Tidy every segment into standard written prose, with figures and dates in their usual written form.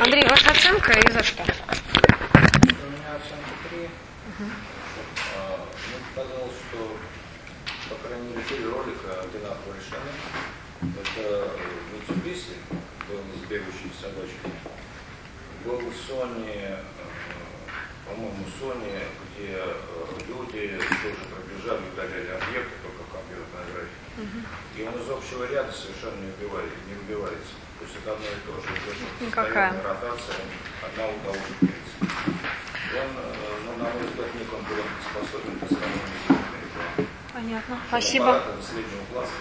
Андрей, ваша оценка и за что? У меня оценка 3. Мне показалось, что, по крайней мере, 4 ролика одинаково решены. Это Mitsubishi, был с бегающими собачками. Был Sony, по-моему, Sony, где люди тоже приближали, удаляли объекты, только в компьютерной графике. И он из общего ряда совершенно не убивается. То есть это одно и то же. Никакая. Ротация одного того же принципа. И он, на мой взгляд, не конкурентоспособен по сравнению с другими. Понятно. Спасибо. Среднего класса.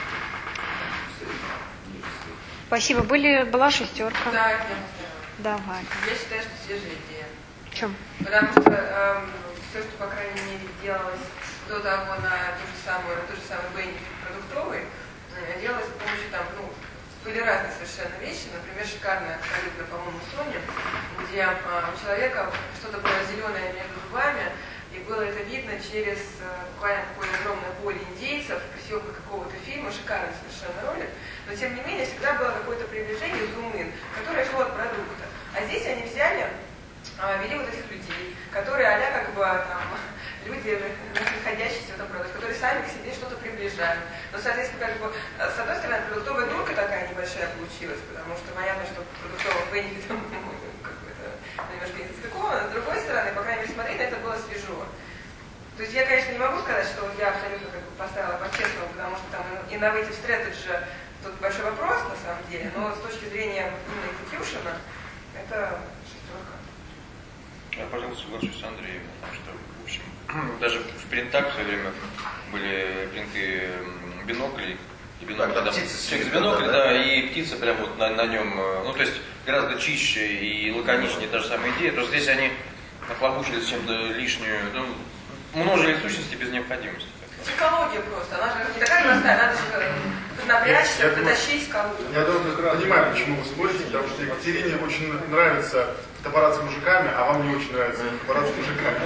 Спасибо. Была шестерка? Да, я поставила. Давай. Я считаю, что свежая идея. В чем? Потому что все, что, по крайней мере, делалось до того на тот же самый бенефит продуктовый, делалось с помощью были разные совершенно вещи. Например, шикарная абсолютно, по-моему, Sony, где у человека что-то было зеленое между зубами, и было это видно через буквально такое огромное поле индейцев, съемка какого-то фильма, шикарный совершенно ролик. Но тем не менее всегда было какое-то приближение, зум-ин, которое шло от продукта. А здесь они взяли, вели вот этих людей, которые люди, находящиеся в этом продукте, которые сами к себе что-то приближают. Но, соответственно, с одной стороны, продуктовая дурка такая небольшая получилась, потому что понятно, что продуктовым бенефитом немножко не состыковано. С другой стороны, по крайней мере, смотреть на это было свежо. То есть я, конечно, не могу сказать, что я абсолютно поставила по-честному, потому что там innovative strategy тут большой вопрос на самом деле, но с точки зрения именно execution это шестерка. Я, пожалуй, соглашусь с Андреем, потому что, в общем, даже в принтах в свое время были принты биноклей, и через бинокль, да, и птица прямо вот на нем, то есть гораздо чище и лаконичнее та же самая идея, то здесь они нахлобучили чем-то лишнюю, множили сущности без необходимости. Психология просто, она же не такая простая, надо же напрячься, дотащить кого-то. Я понимаю, почему вы спорите, потому что Екатерине очень нравится фотоаппарат с мужиками, а вам не очень нравится фотоаппарат с мужиками.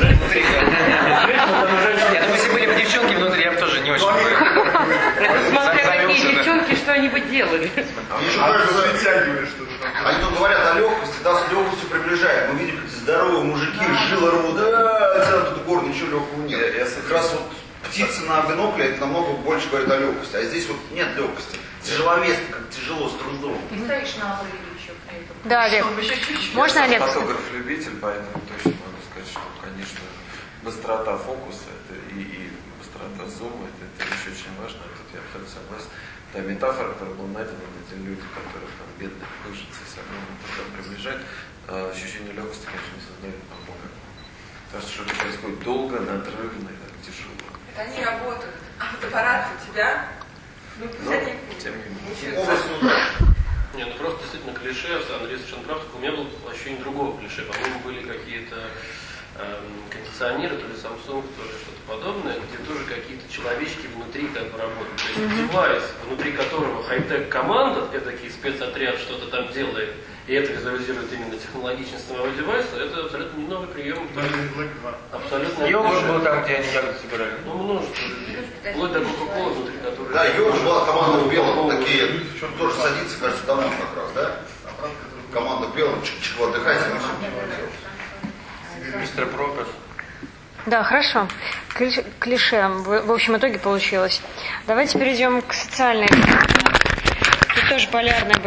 Нет, если были бы девчонки внутри, я бы тоже не очень Смотря какие девчонки что-нибудь делали. Они же даже затягивали что-то там. Они тут говорят о легкости, да, с легкостью приближает. Мы видим, какие здоровые мужики, жила рвут, тут город, ничего легкого нет. Как раз вот птица на бинокле, это намного больше говорит о легкости, а здесь вот нет легкости. Тяжеловесно, как тяжело, с трудом. Ты стоишь на обрыве еще при этом. Да, Олег. Можно, Олег? Фотограф-любитель, поэтому точно могу сказать, что, конечно, быстрота фокуса и быстрота зума, это еще очень важно, тут я абсолютно согласен. Та метафора, которая была найдена, эти люди, которые там бедные мышцы, все равно туда приближают, ощущение легкости, конечно, не создает намного. Кажется, что это происходит долго, надрывно и так тяжело. Это они работают, а фотоаппарат у тебя, тем не менее. Не, просто действительно клише, Андрей совершенно прав, у меня было ощущение другого клише. По-моему, были какие-то кондиционеры, то ли Samsung, то ли что-то подобное, где тоже какие-то человечки внутри работают. То есть девайс, внутри которого хай-тек команда, такой спецотряд что-то там делает, и это визуализирует именно технологичность самого девайса, это абсолютно не новый прием. Абсолютно. Йогурт был там, где они ягоды собирали. Множество людей. Вплоть до Кока-Колы, внутри которой... Да, йогурт была команда в белом, такие, тоже садится, кажется, домой как раз, да? Команда в белом, чик-чик, отдыхайте, мы все. Мистер Пропер. Да, хорошо. Клише в общем итоге получилось. Давайте перейдем к социальной. Тут тоже полярная